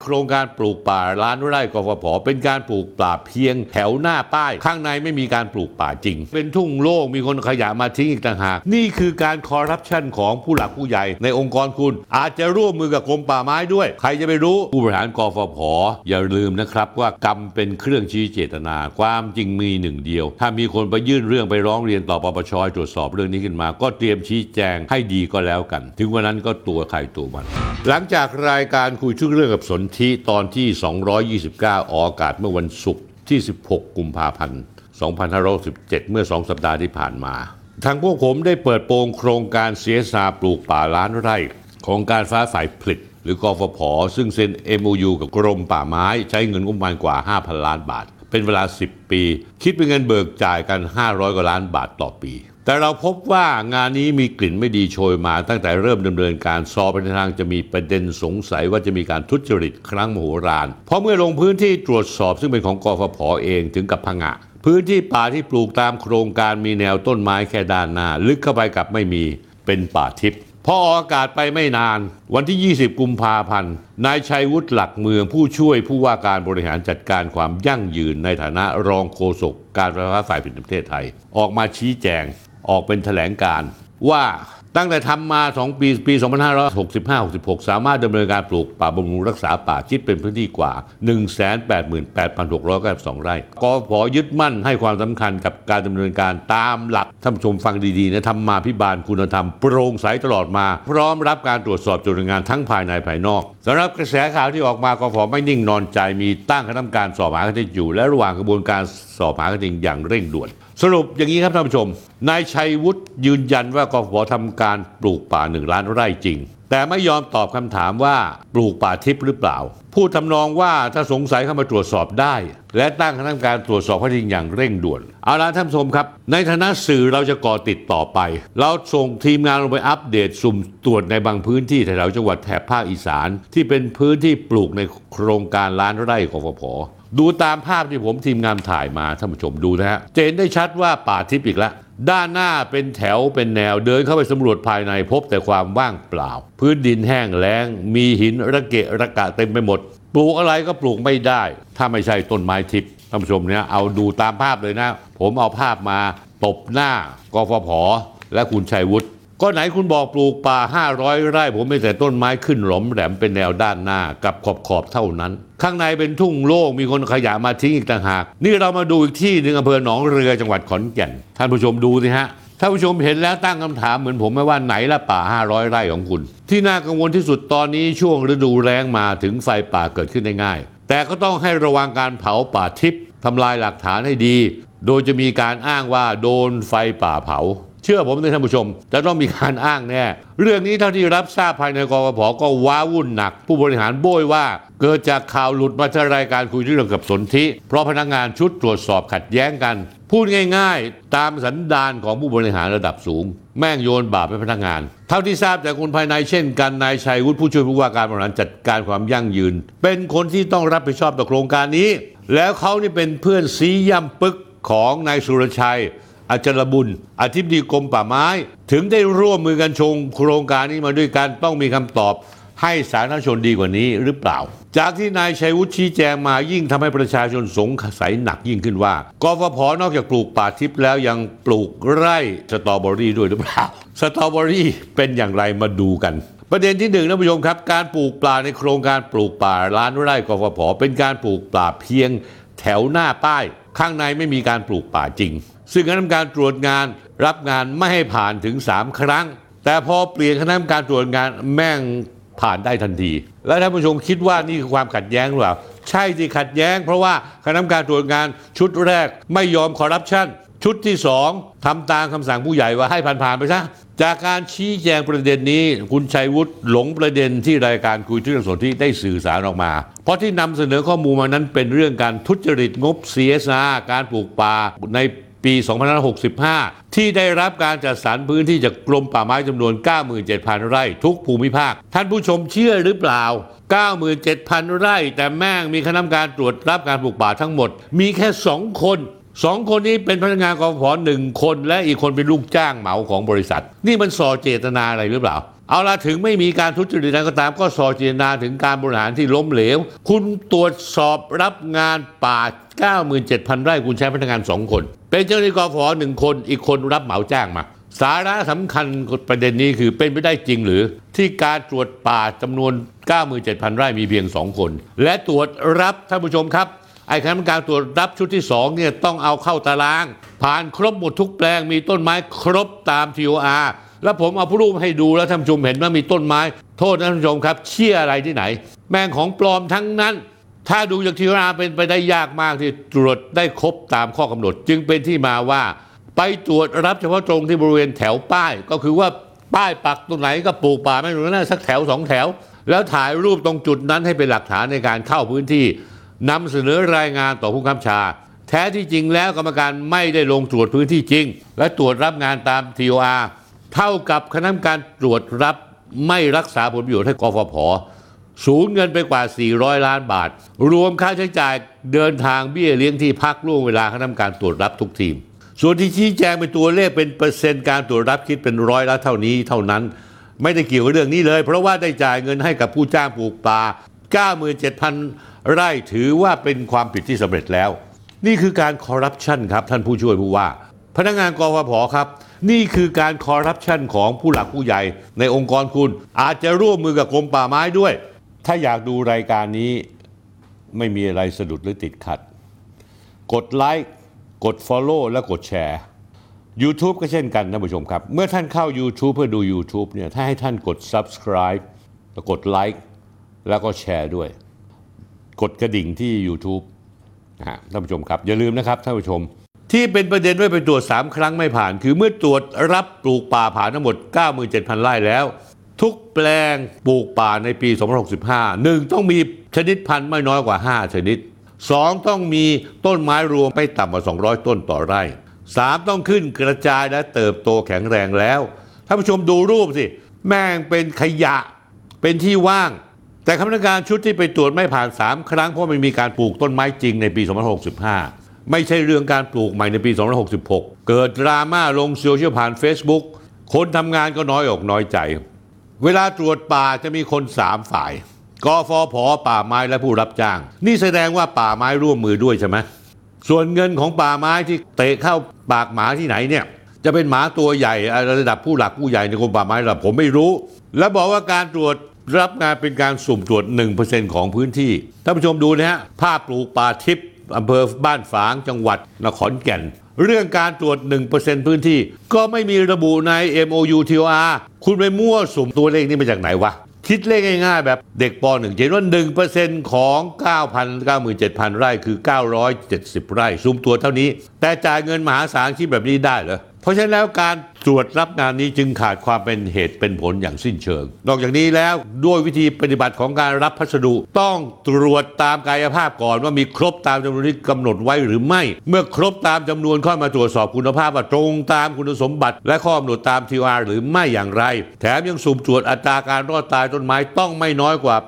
โครงการปลูกป่าล้านไร่กฟผ.เป็นการปลูกป่าเพียงแถวหน้าป้ายข้างในไม่มีการปลูกป่าจริงเป็นทุ่งโล่งมีคนขยะมาทิ้งอีกต่างหากนี่คือการคอร์รัปชันของผู้หลักผู้ใหญ่ในองค์กรคุณอาจจะร่วมมือกับกรมป่าไม้ด้วยใครจะไปรู้ผู้บริหารกฟผ.อย่าลืมนะครับว่ากรรมเป็นเครื่องชี้เจตนาความจริงมีหนึ่งเดียวถ้ามีคนไปยื่นเรื่องไปร้องเรียนต่อปปช.ตรวจสอบเรื่องนี้ขึ้นมาก็เตรียมชี้แจงให้ดีก็แล้วกันถึงวันนั้นก็ตัวใครตัวมันหลังจากรายการคุยทุกเรื่องกับสนธิตอนที่229ออกอากาศเมื่อวันศุกร์ที่16กุมภาพันธ์2567เมื่อ2สัปดาห์ที่ผ่านมาทางพวกผมได้เปิดโปงโครงการ CSR ปลูกป่าล้านไร่ของการฟ้าฝ่ายผลิตหรือกฟผ.ซึ่งเซ็น MOU กับกรมป่าไม้ใช้เงินงบประมาณกว่า 5,000 ล้านบาทเป็นเวลา10ปีคิดเป็นเงินเบิกจ่ายกัน500กว่าล้านบาทต่อปีแต่เราพบว่างานนี้มีกลิ่นไม่ดีโชยมาตั้งแต่เริ่มดำเนินการสอบไปในทางจะมีประเด็นสงสัยว่าจะมีการทุจริตครั้งมโหฬารเพราะเมื่อลงพื้นที่ตรวจสอบซึ่งเป็นของกฟผ.เองถึงกับผงะพื้นที่ป่าที่ปลูกตามโครงการมีแนวต้นไม้แค่ด้านหน้าลึกเข้าไปกับไม่มีเป็นป่าทิพย์พอออกอากาศไปไม่นานวันที่20กุมภาพันธ์นายชัยวุฒิหลักเมืองผู้ช่วยผู้ว่าการบริหารจัดการความยั่งยืนในฐานะรองโฆษกการไฟฟ้าฝ่ายผลิตแห่งประเทศไทยออกมาชี้แจงออกเป็นแถลงการว่าตั้งแต่ทำมา2ปี2565-66สามารถดำเนินการปลูกป่าบำรุงรักษาป่าคิดเป็นพื้นที่กว่า 188,692 ไร่กฟผ.ยึดมั่นให้ความสำคัญกับการดำเนินการตามหลักท่านผู้ชมฟังดีๆนะธรรมาภิบาลคุณธรรมโปร่งใสตลอดมาพร้อมรับการตรวจสอบจดงานทั้งภายในภายนอกสำหรับกระแสข่าวที่ออกมากฟผ.ไม่นิ่งนอนใจมีตั้งคณะกรรมการสอบหาข้อเท็จจริงอยู่และระหว่างกระบวนการสอบหาข้อเท็จจริงอย่างเร่งด่วนสรุปอย่างนี้ครับท่านผู้ชมนายชัยวุฒิยืนยันว่ากฟผ.ทำการปลูกป่า1 ล้านไร่จริงแต่ไม่ยอมตอบคำถามว่าปลูกป่าทิพย์หรือเปล่าพูดทำนองว่าถ้าสงสัยเข้ามาตรวจสอบได้และตั้งคณะกรรมการตรวจสอบข้อเท็จจริงอย่างเร่งด่วนเอาล่ะท่านผู้ชมครับในฐานะสื่อเราจะก่อติดต่อไปเราส่งทีมงานลงไปอัปเดตสุ่มตรวจในบางพื้นที่แถวจังหวัดแถบภาคอีสานที่เป็นพื้นที่ปลูกในโครงการล้านไร่กฟผ.ดูตามภาพที่ผมทีมงานถ่ายมาท่านผู้ชมดูนะฮะจะเห็นได้ชัดว่าป่าทิพย์อีกแล้วด้านหน้าเป็นแถวเป็นแนวเดินเข้าไปสำรวจภายในพบแต่ความว่างเปล่าพื้นดินแห้งแล้งมีหินระเกะระกะเต็มไปหมดปลูกอะไรก็ปลูกไม่ได้ถ้าไม่ใช่ต้นไม้ทิพย์ท่านผู้ชมเนี่ยเอาดูตามภาพเลยนะผมเอาภาพมาตบหน้ากฟผ.และคุณชัยวุฒิก็ไหนคุณบอกปลูกป่า500 ไร่ผมไม่แต่ต้นไม้ขึ้นหลอมแหลมเป็นแนวด้านหน้ากับขอบเท่านั้นข้างในเป็นทุ่งโล่งมีคนขยะมาทิ้งอีกต่างหากนี่เรามาดูอีกที่หนึ่งอำเภอหนองเรือจังหวัดขอนแก่นท่านผู้ชมดูสิฮะท่านผู้ชมเห็นแล้วตั้งคำถามเหมือนผมไหมว่าไหนละป่า500 ไร่ของคุณที่น่ากังวลที่สุดตอนนี้ช่วงฤดูแล้งมาถึงไฟป่าเกิดขึ้นได้ง่ายแต่ก็ต้องให้ระวังการเผาป่าทิพย์ทำลายหลักฐานให้ดีโดยจะมีการอ้างว่าโดนไฟป่าเผาเชื่อผมเลยท่านผู้ชมจะต้องมีการอ้างแน่เรื่องนี้เท่าที่รับทราบภายในกฟผ.ก็ว้าวุ่นหนักผู้บริหารโบยว่าเกิดจากข่าวหลุดมาจากรายการคุยเรื่องกับสนธิเพราะพนักงานชุดตรวจสอบขัดแย้งกันพูดง่ายๆตามสันดานของผู้บริหารระดับสูงแม่งโยนบาปให้พนักงานเท่าที่ทราบจากคนภายในเช่นกันนายชัยวุฒิผู้ช่วยผู้ว่าการบริหารจัดการความยั่งยืนเป็นคนที่ต้องรับผิดชอบต่อโครงการนี้แล้วเขานี่เป็นเพื่อนซีย่ำปึกของนายสุรชัยอาจารย์บุญอธิบดีกรมป่าไม้ถึงได้ร่วมมือกันชงโครงการนี้มาด้วยกันต้องมีคำตอบให้สาธารณชนดีกว่านี้หรือเปล่าจากที่นายชัยวุฒิชี้แจงมายิ่งทำให้ประชาชนสงสัยหนักยิ่งขึ้นว่ากฟผ.นอกจากปลูกป่าทิพย์แล้วยังปลูกไร่สตรอเบอรี่ด้วยหรือเปล่าสตรอเบอรี่เป็นอย่างไรมาดูกันประเด็นที่1ท่านผู้ชมครับการปลูกป่าในโครงการปลูกป่าล้านไร่กฟผ.เป็นการปลูกป่าเพียงแถวหน้าป้ายข้างในไม่มีการปลูกป่าจริงซึ่งคณะกรรมการตรวจงานรับงานไม่ให้ผ่านถึง3 ครั้งแต่พอเปลี่ยนคณะกรรมการตรวจงานแม่งผ่านได้ทันทีแล้วท่านผู้ชมคิดว่านี่คือความขัดแย้งหรือเปล่าใช่ที่ขัดแย้งเพราะว่าคณะกรรมการตรวจงานชุดแรกไม่ยอมคอร์รัปชันชุดที่2ทำตามคำสั่งผู้ใหญ่ว่าให้ผ่านไปซะจากการชี้แจงประเด็นนี้คุณชัยวุฒิหลงประเด็นที่รายการคุยเรื่องสนธิได้สื่อสารออกมาเพราะที่นำเสนอข้อมูลมานั้นเป็นเรื่องการทุจริตงบ CSR การปลูกป่าในปี2565ที่ได้รับการจัดสรรพื้นที่จากกรมป่าไม้จำนวน 97,000 ไร่ทุกภูมิภาคท่านผู้ชมเชื่อหรือเปล่า 97,000 ไร่แต่แม่งมีคณะกรรมการตรวจรับการปลูกป่าทั้งหมดมีแค่2 คน2 คนนี้เป็นพนักงานกฟผ. 1 คนและอีกคนเป็นลูกจ้างเหมาของบริษัทนี่มันส่อเจตนาอะไรหรือเปล่าเอาละถึงไม่มีการทุจริตก็ตามก็ส่อเจตนาถึงการบริหารที่ล้มเหลวคุณตรวจสอบรับงานป่า 97,000 ไร่คุณใช้พนักงาน2 คนเป็นเจ้าหน้าที่กฟผ1 คนอีกคนรับเหมาจ้างมาสาระสำคัญประเด็นนี้คือเป็นไปได้จริงหรือที่การตรวจป่าจำนวน 97,000 ไร่มีเพียง2 คนและตรวจรับท่านผู้ชมครับไอ้คณะกรรมการตรวจรับชุดที่2เนี่ยต้องเอาเข้าตารางผ่านครบหมดทุกแปลงมีต้นไม้ครบตาม TOR แล้วผมเอารูปให้ดูแล้วท่านผู้ชมเห็นว่ามีต้นไม้โทษนะท่านผู้ชมครับเชี่ยอะไรที่ไหนแม่งของปลอมทั้งนั้นถ้าดูจาก TOR เป็นไปได้ยากมากที่ตรวจได้ครบตามข้อกำหนดจึงเป็นที่มาว่าไปตรวจรับเฉพาะตรงที่บริเวณแถวป้ายก็คือว่าป้ายปักตรงไหนก็ปลูกป่าไม่รู้นะสักแถว2 แถวแล้วถ่ายรูปตรงจุดนั้นให้เป็นหลักฐานในการเข้าพื้นที่นำเสนอรายงานต่อผู้กำกับชาแท้ที่จริงแล้วกรรมการไม่ได้ลงตรวจพื้นที่จริงและตรวจรับงานตาม TOR เท่ากับคณะกรรมการตรวจรับไม่รักษาผลประโยชน์ให้กฟผ.สูญเงินไปกว่า400 ล้านบาทรวมค่าใช้จ่ายเดินทางเบี้ยเลี้ยงที่พักล่วงเวลาคณะกรรมการตรวจรับทุกทีมส่วนที่ชี้แจงเป็นตัวเลขเป็นเปอร์เซ็นต์การตรวจรับคิดเป็นร้อยละเท่านี้เท่านั้นไม่ได้เกี่ยวกับเรื่องนี้เลยเพราะว่าได้จ่ายเงินให้กับผู้จ้างปลูกป่า 97,000 ไร่ถือว่าเป็นความผิดที่สำเร็จแล้วนี่คือการคอร์รัปชันครับท่านผู้ช่วยผู้ว่าพนักงานกฟผ.ครับนี่คือการคอร์รัปชันของผู้หลักผู้ใหญ่ในองค์กรคุณอาจจะร่วมมือกับกรมป่าไม้ด้วยถ้าอยากดูรายการนี้ไม่มีอะไรสะดุดหรือติดขัดกดไลค์กด Follow และกดแชร์ YouTube ก็เช่นกันท่านผู้ชมครับเมื่อท่านเข้า YouTube เพื่อดู YouTube เนี่ยถ้าให้ท่านกด Subscribe แล้วกดไลค์แล้วก็แชร์ด้วยกดกระดิ่งที่ YouTube ท่านผู้ชมครับอย่าลืมนะครับท่านผู้ชมที่เป็นประเด็นไว้ไปตรวจ3 ครั้งไม่ผ่านคือเมื่อตรวจรับปลูกป่าผ่านทั้งหมด 97,000 ไร่แล้วทุกแปลงปลูกป่าในปี2565 1ต้องมีชนิดพันธุ์ไม่น้อยกว่า5 ชนิด2ต้องมีต้นไม้รวมไม่ต่ำกว่า200 ต้นต่อไร่3ต้องขึ้นกระจายและเติบโตแข็งแรงแล้วท่านผู้ชมดูรูปสิแม่งเป็นขยะเป็นที่ว่างแต่คณะกรรมการชุดที่ไปตรวจไม่ผ่าน3 ครั้งเพราะมันมีการปลูกต้นไม้จริงในปี2565ไม่ใช่เรื่องการปลูกใหม่ในปี2566เกิดดราม่าลงโซเชียลผ่าน Facebook คนทำงานก็น้อยอกน้อยใจเวลาตรวจป่าจะมีคน3 ฝ่ายกฟผ.ป่าไม้และผู้รับจ้างนี่แสดงว่าป่าไม้ร่วมมือด้วยใช่ไหมส่วนเงินของป่าไม้ที่เตะเข้าปากหมาที่ไหนเนี่ยจะเป็นหมาตัวใหญ่ระดับผู้หลักผู้ใหญ่ในกรมป่าไม้ระดับผมไม่รู้และบอกว่าการตรวจรับงานเป็นการสุ่มตรวจ 1% ของพื้นที่ท่านผู้ชมดูนะฮะภาพปลูกป่าทิพย์อำเภอบ้านฝางจังหวัดนครแก่นเรื่องการตรวจ 1% พื้นที่ก็ไม่มีระบุใน MOU TOR คุณไปมั่วสุ่มตัวเลขนี้มาจากไหนวะคิดเลขง่ายๆแบบเด็กป .1 เห็นว่า 1% ของ 97,000 ไร่คือ970 ไร่สุ่มตัวเท่านี้แต่จ่ายเงินมหาศาลคิดแบบนี้ได้เหรอเพราะฉะนั้นแล้วการตรวจรับงานนี้จึงขาดความเป็นเหตุเป็นผลอย่างสิ้นเชิงนอกจากนี้แล้วด้วยวิธีปฏิบัติของการรับพัสดุต้องตรวจตามกายภาพก่อนว่ามีครบตามจำนวนที่กำหนดไว้หรือไม่เมื่อครบตามจำนวนค่อยมาตรวจสอบคุณภาพว่าตรงตามคุณสมบัติและข้อกำหนดตาม TOR หรือไม่อย่างไรแถมยังสุ่มตรวจอัตราการรอดตายต้นไม้ต้องไม่น้อยกว่า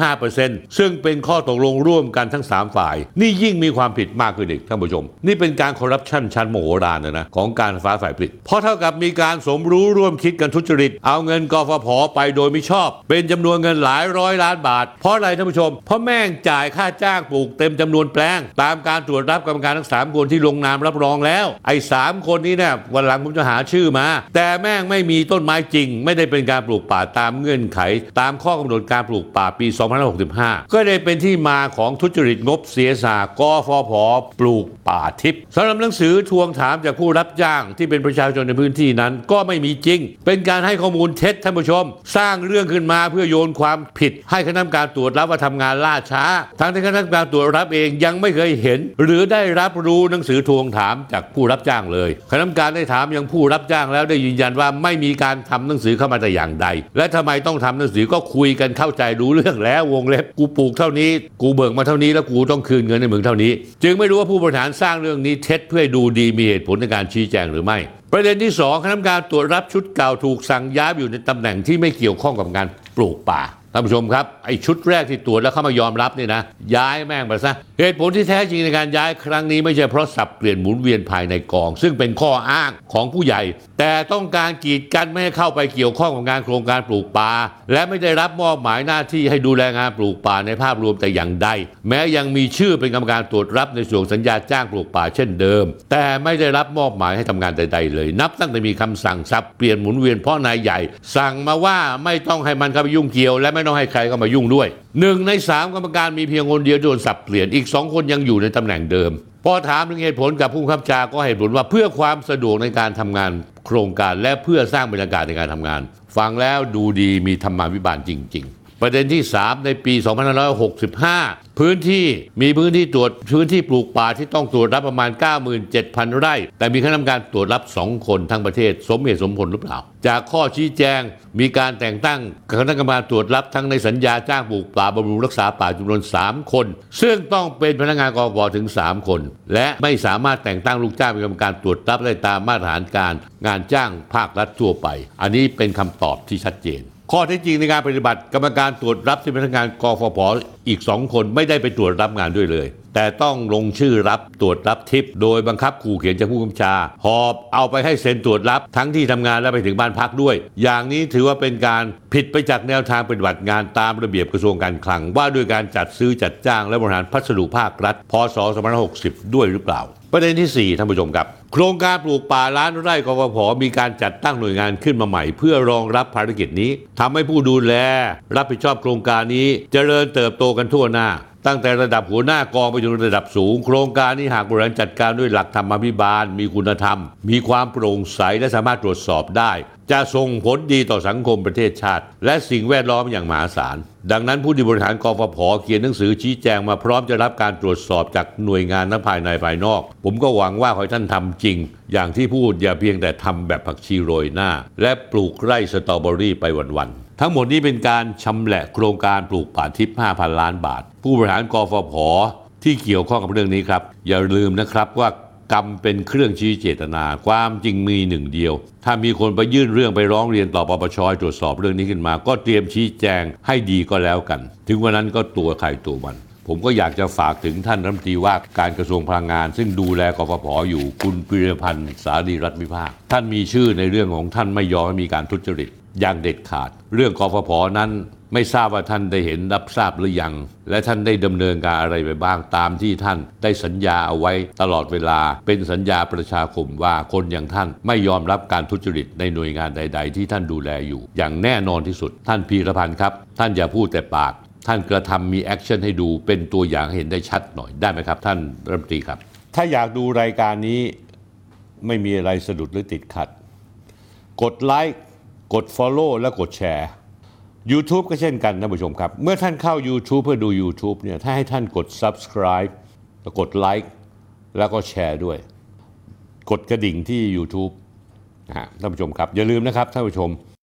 85% ซึ่งเป็นข้อตกลงร่วมกันทั้ง3 ฝ่ายนี่ยิ่งมีความผิดมากขึ้นอีกท่านผู้ชมนี่เป็นการคอร์รัปชันชั้นโมโหฬารนะของการไฟฟ้าฝ่ายผลิตเพราะเท่ากับมีการสมรู้ร่วมคิดกันทุจริตเอาเงินกฟผ.ไปโดยมิชอบเป็นจำนวนเงินหลายร้อยล้านบาทเพราะอะไรท่านผู้ชมเพราะแม่งจ่ายค่าจ้างปลูกเต็มจำนวนแปลงตามการตรวจรับกรรมการทั้ง3 คนที่ลงนามรับรองแล้วไอ้3 คนนี้เนี่ยวันหลังผมจะหาชื่อมาแต่แม่งไม่มีต้นไม้จริงไม่ได้เป็นการปลูกป่าตามเงื่อนไขตามข้อกำหนดการปลูกป่าปี2565ก็เลยเป็นที่มาของทุจริตงบเสียสากกฟผ.ปลูกป่าทิพย์สำหรับหนังสือทวงถามจากผู้รับจ้างที่เป็นประชาชนในพื้นที่นั้นก็ไม่มีจริงเป็นการให้ข้อมูลเท็จท่านผู้ชมสร้างเรื่องขึ้นมาเพื่อโยนความผิดให้คณะกรรมการตรวจรับว่าทำงานล่าช้าทั้งที่คณะกรรมการตรวจรับเองยังไม่เคยเห็นหรือได้รับรู้หนังสือทวงถามจากผู้รับจ้างเลยคณะกรรมการได้ถามยังผู้รับจ้างแล้วได้ยืนยันว่าไม่มีการทำหนังสือเข้ามาแต่อย่างใดและทำไมต้องทำหนังสือก็คุยกันเข้าใจรู้เรื่องแล้ววงเล็บกูปลูกเท่านี้กูเบิกมาเท่านี้แล้วกูต้องคืนเงินให้มึงเท่านี้จึงไม่รู้ว่าผู้บริหารสร้างเรื่องนี้เท็จเพื่อดูดีมีเหตุผลในการชี้แจงหรือไม่ประเด็นที่2คณะกรรมการตรวจรับชุดเก่าถูกสั่งย้ายอยู่ในตำแหน่งที่ไม่เกี่ยวข้องกับการปลูกป่าท่านผู้ชมครับไอ้ชุดแรกที่ตรวจแล้วเข้ามายอมรับนี่นะย้ายแม่งไปซะเหตุผลที่แท้จริงในการย้ายครั้งนี้ไม่ใช่เพราะสับเปลี่ยนหมุนเวียนภายในกองซึ่งเป็นข้ออ้างของผู้ใหญ่แต่ต้องการกีดกันไม่ให้เข้าไปเกี่ยวข้องกับงานโครงการปลูกป่าและไม่ได้รับมอบหมายหน้าที่ให้ดูแลงานปลูกป่าในภาพรวมแต่อย่างใดแม้ยังมีชื่อเป็นกรรมการตรวจรับในส่วนสัญญาจ้างปลูกป่าเช่นเดิมแต่ไม่ได้รับมอบหมายให้ทำงานใดๆเลยนับตั้งแต่มีคำสั่งสับเปลี่ยนหมุนเวียนเพราะนายใหญ่สั่งมาว่าไม่ต้องให้มันเข้าไปยุ่งเกี่ยวและไม่ต้องให้ใครเข้ามายุ่งด้วย1 ใน 3กรรมการมีเพียงคนเดียวโดนสับเปลี่ยนอีก2 คนยังอยู่ในตำแหน่งเดิมพอถามถึงเหตุผลกับผู้บังคับบัญชาก็ให้ผลว่าเพื่อความสะดวกในการทำงานโครงการและเพื่อสร้างบรรยากาศในการทำงานฟังแล้วดูดีมีธรรมาภิบาลจริงๆประเด็นที่3ในปี2565พื้นที่ตรวจพื้นที่ปลูกป่าที่ต้องตรวจรับประมาณ 97,000 ไร่แต่มีคณะกรรมการตรวจรับ2 คนทั้งประเทศสมเหตุสมผลหรือเปล่าจากข้อชี้แจงมีการแต่งตั้งคณะกรรมการตรวจรับทั้งในสัญญาจ้างปลูกป่าบำรุงรักษาป่าจำนวน3 คนซึ่งต้องเป็นพนักงานกฟผถึง3 คนและไม่สามารถแต่งตั้งลูกจ้างเป็นกรรมการตรวจรับได้ตามมาตรฐานการงานจ้างภาครัฐทั่วไปอันนี้เป็นคำตอบที่ชัดเจนข้อเท็จจริงในการปฏิบัติกรรมการตรวจรับที่พนักงานกฟผอีก2 คนไม่ได้ไปตรวจรับงานด้วยเลยแต่ต้องลงชื่อรับตรวจรับทิปโดยบังคับขู่เขียนจากผู้กำกับหอบเอาไปให้เซ็นตรวจรับทั้งที่ทำงานและไปถึงบ้านพักด้วยอย่างนี้ถือว่าเป็นการผิดไปจากแนวทางปฏิบัติงานตามระเบียบกระทรวงการคลังว่าด้วยการจัดซื้อจัดจ้างและบริหารพัสดุภาครัฐพ.ศ. 2560ด้วยหรือเปล่าประเด็นที่4ท่านผู้ชมครับโครงการปลูกป่าล้านไร่กฟผมีการจัดตั้งหน่วยงานขึ้นมาใหม่เพื่อรองรับภารกิจนี้ทำให้ผู้ดูแลรับผิดชอบโครงการนี้เจริญเติบโตกันทั่วหน้าตั้งแต่ระดับหัวหน้ากองไปจนระดับสูงโครงการนี้หากบริหารจัดการด้วยหลักธรรมาภิบาลมีคุณธรรมมีความโปร่งใสและสามารถตรวจสอบได้จะส่งผลดีต่อสังคมประเทศชาติและสิ่งแวดล้อมอย่างมหาศาลดังนั้นผู้บริหารกฟผเขียนหนังสือชี้แจงมาพร้อมจะรับการตรวจสอบจากหน่วยงานทั้งภายในภายนอกผมก็หวังว่าขอให้ท่านทำจริงอย่างที่พูดอย่าเพียงแต่ทำแบบผักชีโรยหน้าและปลูกไร่สตรอเบอรี่ไปวันๆทั้งหมดนี้เป็นการชำแหละโครงการปลูกป่าทิพย์ 5,000 ล้านบาทผู้บริหารกฟผที่เกี่ยวข้องกับเรื่องนี้ครับอย่าลืมนะครับว่ากรรมเป็นเครื่องชี้เจตนาความจริงมีหนึ่งเดียวถ้ามีคนไปยื่นเรื่องไปร้องเรียนต่อปปช.ตรวจสอบเรื่องนี้ขึ้นมาก็เตรียมชี้แจงให้ดีก็แล้วกันถึงวันนั้นก็ตัวใครตัวมันผมก็อยากจะฝากถึงท่านรัฐมนตรีว่าการกระทรวงพลังงานซึ่งดูแลกฟผอยู่คุณปิรพันธ์สารีรัตน์วิภาคท่านมีชื่อในเรื่องของท่านไม่ยอมให้มีการทุจริตอย่างเด็ดขาดเรื่องกฟผนั้นไม่ทราบว่าท่านได้เห็นรับทราบหรือยังและท่านได้ดำเนินการอะไรไปบ้างตามที่ท่านได้สัญญาเอาไว้ตลอดเวลาเป็นสัญญาประชาคมว่าคนอย่างท่านไม่ยอมรับการทุจริตในหน่วยงานใดๆที่ท่านดูแลอยู่อย่างแน่นอนที่สุดท่านพีรพันธ์ครับท่านอย่าพูดแต่ปากท่านกระทำมีแอคชั่นให้ดูเป็นตัวอย่างเห็นได้ชัดหน่อยได้ไหมครับท่านรัฐมนตรีครับถ้าอยากดูรายการนี้ไม่มีอะไรสะดุดหรือติดขัดกดไลค์กด Follow และกดแชร์ YouTube ก็เช่นกันท่านผู้ชมครับเมื่อท่านเข้า YouTube เพื่อดู YouTube เนี่ยถ้าให้ท่านกด Subscribe แล้วกดไลค์แล้วก็แชร์ด้วยกดกระดิ่งที่ YouTube ท่านผู้ชมครับอย่าลืมนะครับท่านผู้ชม